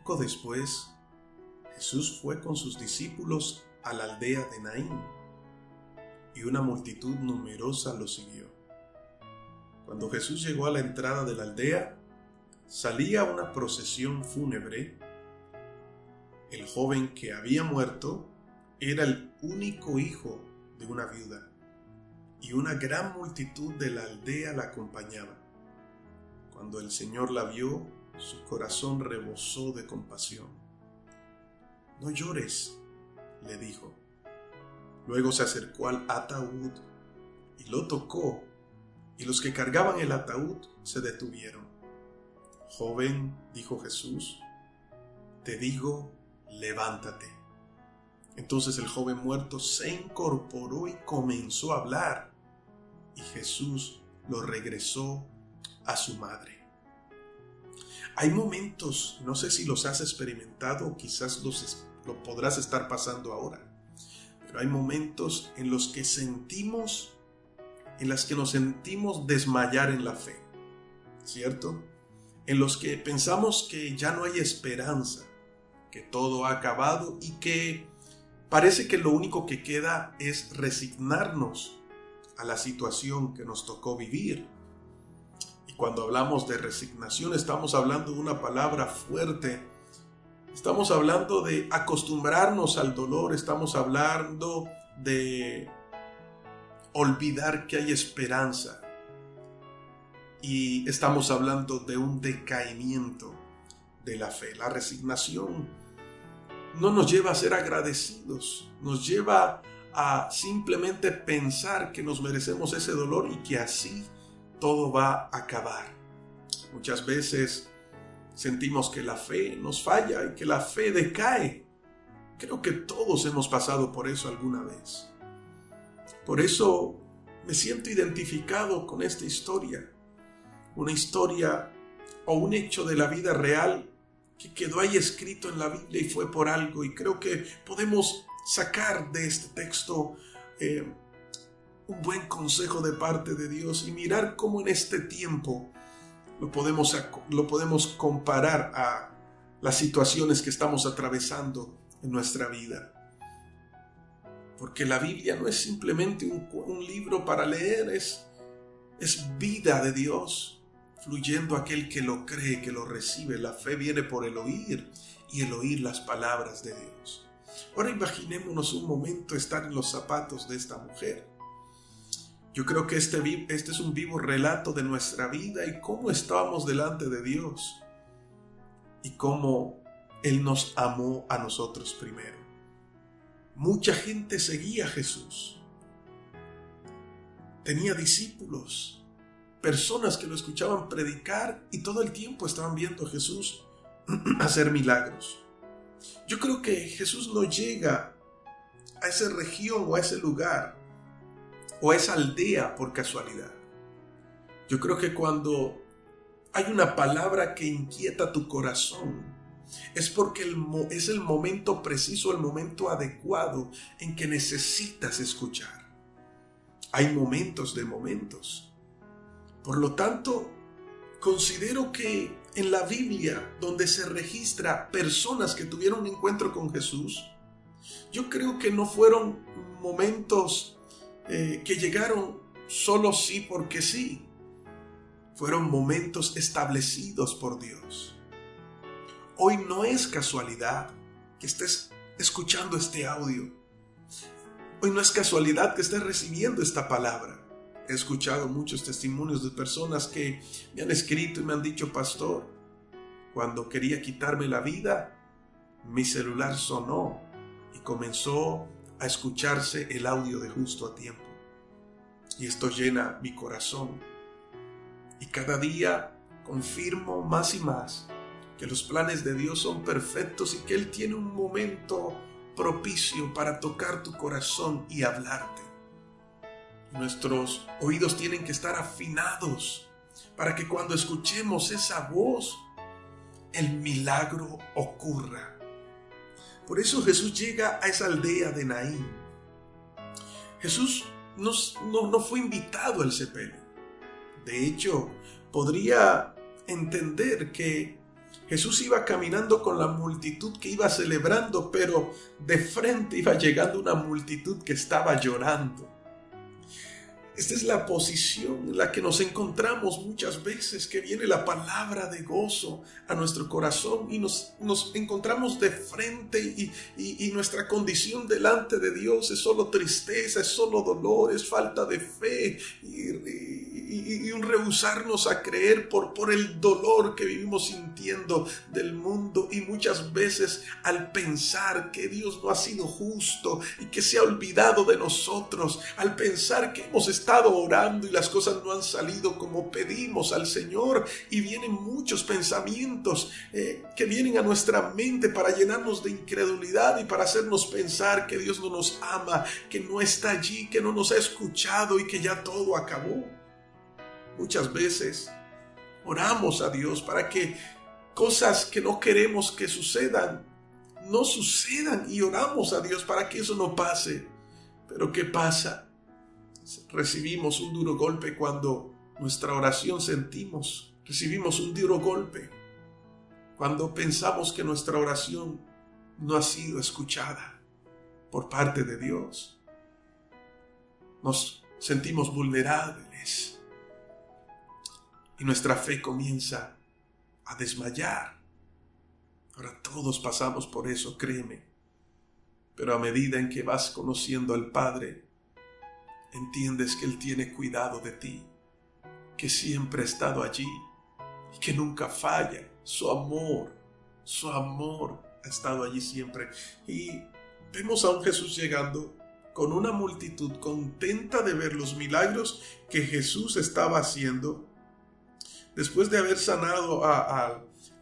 Poco después, Jesús fue con sus discípulos a la aldea de Naín, y una multitud numerosa lo siguió. Cuando Jesús llegó a la entrada de la aldea, salía una procesión fúnebre. El joven que había muerto era el único hijo de una viuda, y una gran multitud de la aldea la acompañaba. Cuando el Señor la vio, su corazón rebosó de compasión. «No llores», le dijo. Luego se acercó al ataúd y lo tocó, y los que cargaban el ataúd se detuvieron. «Joven», dijo Jesús, «te digo, levántate». Entonces el joven muerto se incorporó y comenzó a hablar, y Jesús lo regresó a su madre. Hay momentos, no sé si los has experimentado o quizás lo podrás estar pasando ahora, pero hay momentos en los que nos sentimos desmayar en la fe, ¿cierto? En los que pensamos que ya no hay esperanza, que todo ha acabado y que parece que lo único que queda es resignarnos a la situación que nos tocó vivir. Y cuando hablamos de resignación, estamos hablando de una palabra fuerte. Estamos hablando de acostumbrarnos al dolor, estamos hablando de olvidar que hay esperanza. Y estamos hablando de un decaimiento de la fe. La resignación no nos lleva a ser agradecidos, nos lleva a simplemente pensar que nos merecemos ese dolor y que así todo va a acabar. Muchas veces sentimos que la fe nos falla y que la fe decae. Creo que todos hemos pasado por eso alguna vez. Por eso me siento identificado con esta historia. Una historia o un hecho de la vida real que quedó ahí escrito en la Biblia y fue por algo. Y creo que podemos sacar de este texto un buen consejo de parte de Dios y mirar cómo en este tiempo lo podemos comparar a las situaciones que estamos atravesando en nuestra vida. Porque la Biblia no es simplemente un libro para leer, es vida de Dios, fluyendo a aquel que lo cree, que lo recibe. La fe viene por el oír y el oír las palabras de Dios. Ahora imaginémonos un momento estar en los zapatos de esta mujer. Yo creo que este es un vivo relato de nuestra vida y cómo estábamos delante de Dios y cómo Él nos amó a nosotros primero. Mucha gente seguía a Jesús. Tenía discípulos, personas que lo escuchaban predicar y todo el tiempo estaban viendo a Jesús hacer milagros. Yo creo que Jesús no llega a esa región o a ese lugar o a esa aldea por casualidad. Yo creo que cuando hay una palabra que inquieta tu corazón, es porque es el momento preciso, el momento adecuado en que necesitas escuchar. Hay momentos de momentos. Por lo tanto, considero que en la Biblia, donde se registra personas que tuvieron un encuentro con Jesús, yo creo que no fueron momentos que llegaron solo sí porque sí. Fueron momentos establecidos por Dios. Hoy no es casualidad que estés escuchando este audio. Hoy no es casualidad que estés recibiendo esta palabra. He escuchado muchos testimonios de personas que me han escrito y me han dicho: pastor, cuando quería quitarme la vida, mi celular sonó y comenzó a escucharse el audio de Justo a Tiempo. Y esto llena mi corazón. Y cada día confirmo más y más que los planes de Dios son perfectos y que Él tiene un momento propicio para tocar tu corazón y hablarte. Nuestros oídos tienen que estar afinados para que cuando escuchemos esa voz, el milagro ocurra. Por eso Jesús llega a esa aldea de Naín. Jesús no fue invitado al sepelio. De hecho, podría entender que Jesús iba caminando con la multitud que iba celebrando, pero de frente iba llegando una multitud que estaba llorando. Esta es la posición en la que nos encontramos muchas veces, que viene la palabra de gozo a nuestro corazón y nos encontramos de frente y nuestra condición delante de Dios es solo tristeza, es solo dolor, es falta de fe y un rehusarnos a creer por el dolor que vivimos sintiendo del mundo, y muchas veces al pensar que Dios no ha sido justo y que se ha olvidado de nosotros, al pensar que hemos estado orando y las cosas no han salido como pedimos al Señor, y vienen muchos pensamientos que vienen a nuestra mente para llenarnos de incredulidad y para hacernos pensar que Dios no nos ama, que no está allí, que no nos ha escuchado y que ya todo acabó. Muchas veces oramos a Dios para que cosas que no queremos que sucedan, no sucedan, y oramos a Dios para que eso no pase. Pero ¿qué pasa? Recibimos un duro golpe cuando nuestra oración recibimos un duro golpe cuando pensamos que nuestra oración no ha sido escuchada por parte de Dios. Nos sentimos vulnerables y nuestra fe comienza a desmayar. Ahora todos pasamos por eso, créeme. Pero a medida en que vas conociendo al Padre, entiendes que Él tiene cuidado de ti, que siempre ha estado allí y que nunca falla. Su amor ha estado allí siempre. Y vemos a un Jesús llegando con una multitud contenta de ver los milagros que Jesús estaba haciendo. Después de haber sanado a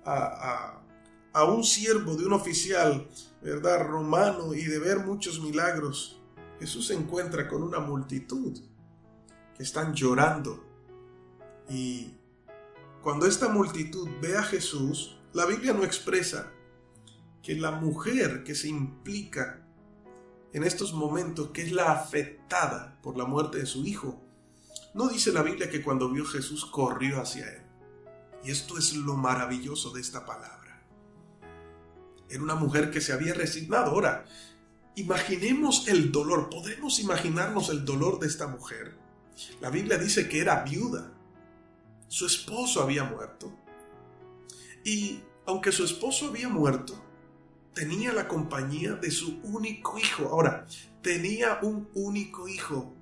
un siervo de un oficial, ¿verdad?, romano, y de ver muchos milagros, Jesús se encuentra con una multitud que están llorando. Y cuando esta multitud ve a Jesús, la Biblia no expresa que la mujer que se implica en estos momentos, que es la afectada por la muerte de su hijo, no dice la Biblia que cuando vio a Jesús corrió hacia él. Y esto es lo maravilloso de esta palabra. Era una mujer que se había resignado. Ahora, imaginemos el dolor. ¿Podemos imaginarnos el dolor de esta mujer? La Biblia dice que era viuda. Su esposo había muerto. Y aunque su esposo había muerto, tenía la compañía de su único hijo. Ahora, tenía un único hijo.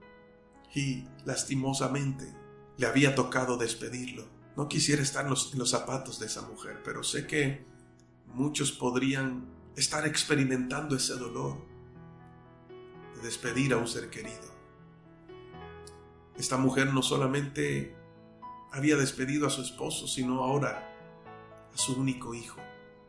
Y lastimosamente le había tocado despedirlo. No quisiera estar en los zapatos de esa mujer, pero sé que muchos podrían estar experimentando ese dolor de despedir a un ser querido. Esta mujer no solamente había despedido a su esposo, sino ahora a su único hijo.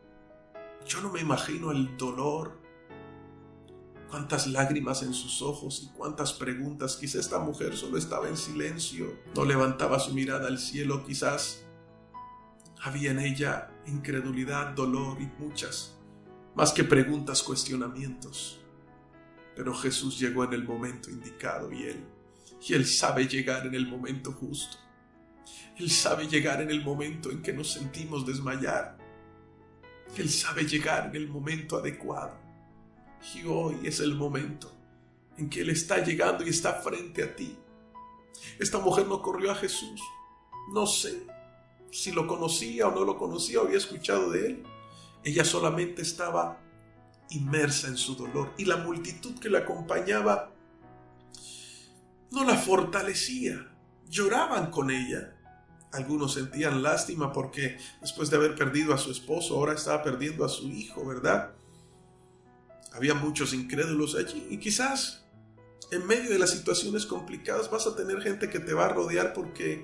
Yo no me imagino el dolor, cuántas lágrimas en sus ojos y cuántas preguntas. Quizá esta mujer solo estaba en silencio, no levantaba su mirada al cielo. Quizás había en ella incredulidad, dolor y muchas, más que preguntas, cuestionamientos. Pero Jesús llegó en el momento indicado y Él sabe llegar en el momento justo. Él sabe llegar en el momento en que nos sentimos desmayar. Él sabe llegar en el momento adecuado. Y hoy es el momento en que Él está llegando y está frente a ti. Esta mujer no corrió a Jesús. No sé si lo conocía o no lo conocía o había escuchado de Él. Ella solamente estaba inmersa en su dolor. Y la multitud que la acompañaba no la fortalecía. Lloraban con ella. Algunos sentían lástima porque después de haber perdido a su esposo, ahora estaba perdiendo a su hijo, ¿verdad? Había muchos incrédulos allí y quizás en medio de las situaciones complicadas vas a tener gente que te va a rodear porque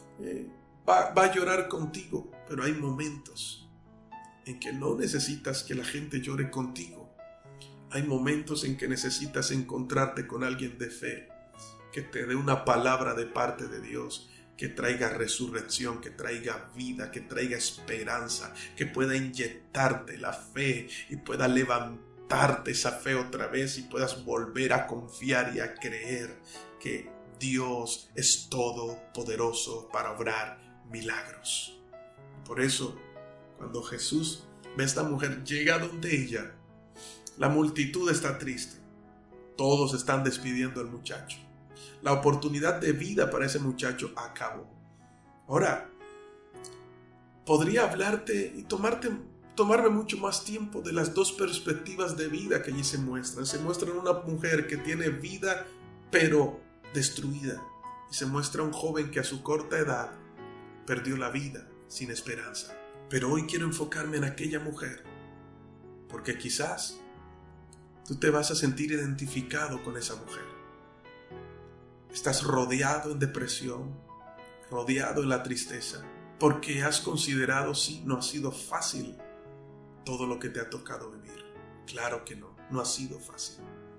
va a llorar contigo, pero hay momentos en que no necesitas que la gente llore contigo. Hay momentos en que necesitas encontrarte con alguien de fe, que te dé una palabra de parte de Dios, que traiga resurrección, que traiga vida, que traiga esperanza, que pueda inyectarte la fe y pueda levantarte esa fe otra vez y puedas volver a confiar y a creer que Dios es todopoderoso para obrar milagros. Por eso, Cuando Jesús ve a esta mujer, llega donde ella, la multitud está triste. Todos están despidiendo al muchacho. La oportunidad de vida para ese muchacho acabó. Ahora, podría hablarte y tomarme mucho más tiempo de las dos perspectivas de vida que allí se muestran. Se muestra una mujer que tiene vida pero destruida. Y se muestra un joven que a su corta edad perdió la vida sin esperanza. Pero hoy quiero enfocarme en aquella mujer, porque quizás tú te vas a sentir identificado con esa mujer. Estás rodeado en depresión, rodeado en la tristeza, porque has considerado si no ha sido fácil todo lo que te ha tocado vivir. Claro que no ha sido fácil.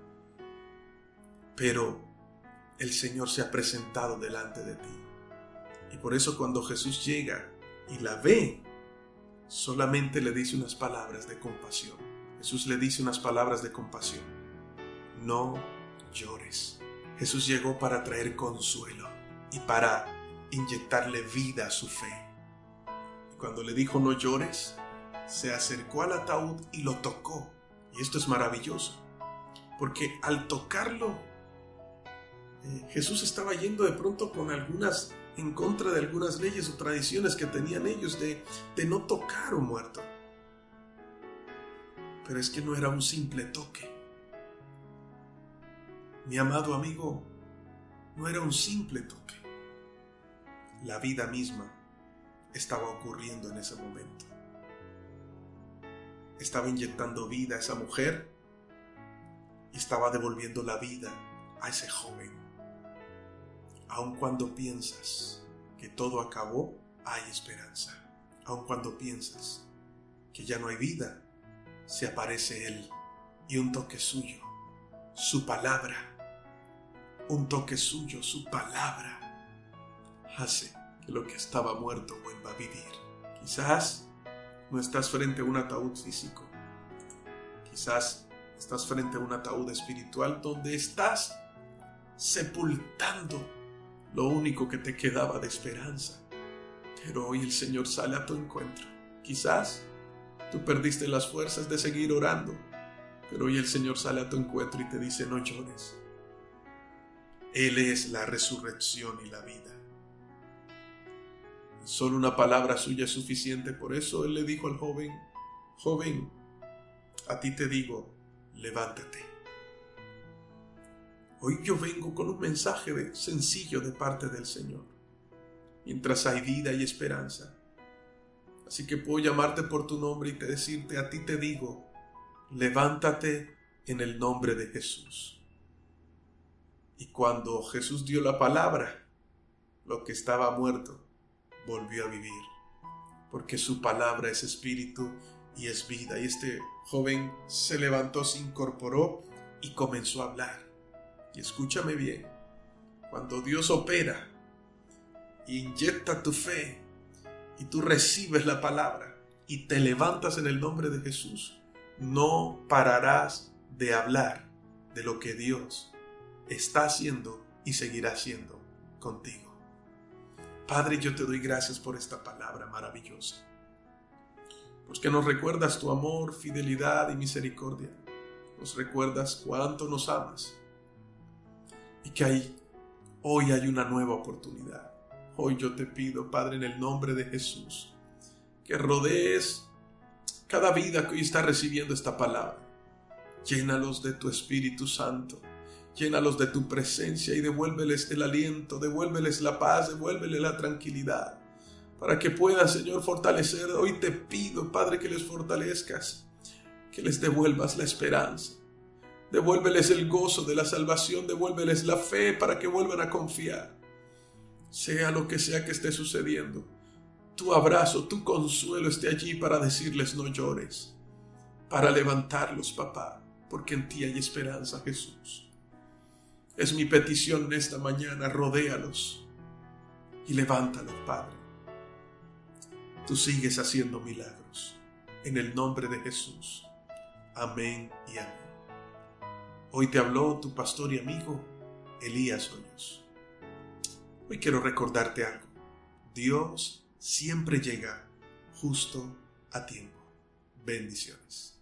Pero el Señor se ha presentado delante de ti. Y por eso cuando Jesús llega y la ve, solamente le dice unas palabras de compasión. Jesús le dice unas palabras de compasión. No llores. Jesús llegó para traer consuelo y para inyectarle vida a su fe. Y cuando le dijo no llores, se acercó al ataúd y lo tocó. Y esto es maravilloso, porque al tocarlo, Jesús estaba yendo de pronto en contra de algunas leyes o tradiciones que tenían ellos de no tocar a un muerto. Pero es que no era un simple toque. Mi amado amigo, no era un simple toque. La vida misma estaba ocurriendo en ese momento. Estaba inyectando vida a esa mujer y estaba devolviendo la vida a ese joven. Aun cuando piensas que todo acabó, hay esperanza. Aun cuando piensas que ya no hay vida, se aparece Él y un toque suyo, su palabra, un toque suyo, su palabra, hace que lo que estaba muerto vuelva a vivir. Quizás no estás frente a un ataúd físico, quizás estás frente a un ataúd espiritual donde estás sepultando lo único que te quedaba de esperanza. Pero hoy el Señor sale a tu encuentro. Quizás tú perdiste las fuerzas de seguir orando, pero hoy el Señor sale a tu encuentro y te dice no llores. Él es la resurrección y la vida. Solo una palabra suya es suficiente. Por eso Él le dijo al joven, joven, a ti te digo, levántate. Hoy yo vengo con un mensaje sencillo de parte del Señor. Mientras hay vida y esperanza. Así que puedo llamarte por tu nombre y decirte, a ti te digo, levántate en el nombre de Jesús. Y cuando Jesús dio la palabra, lo que estaba muerto volvió a vivir. Porque su palabra es espíritu y es vida. Y este joven se levantó, se incorporó y comenzó a hablar. Y escúchame bien, cuando Dios opera e inyecta tu fe y tú recibes la palabra y te levantas en el nombre de Jesús, no pararás de hablar de lo que Dios está haciendo y seguirá haciendo contigo. Padre, yo te doy gracias por esta palabra maravillosa, porque nos recuerdas tu amor, fidelidad y misericordia. Nos recuerdas cuánto nos amas. Y que hoy hay una nueva oportunidad. Hoy yo te pido, Padre, en el nombre de Jesús, que rodees cada vida que hoy está recibiendo esta palabra. Llénalos de tu Espíritu Santo, llénalos de tu presencia y devuélveles el aliento, devuélveles la paz, devuélveles la tranquilidad, para que puedan, Señor, fortalecer. Hoy te pido, Padre, que les fortalezcas, que les devuelvas la esperanza. Devuélveles el gozo de la salvación, devuélveles la fe para que vuelvan a confiar. Sea lo que sea que esté sucediendo, tu abrazo, tu consuelo esté allí para decirles no llores, para levantarlos, papá, porque en ti hay esperanza, Jesús. Es mi petición en esta mañana, rodéalos y levántalos, Padre. Tú sigues haciendo milagros, en el nombre de Jesús. Amén y amén. Hoy te habló tu pastor y amigo, Elías Hoyos. Hoy quiero recordarte algo. Dios siempre llega justo a tiempo. Bendiciones.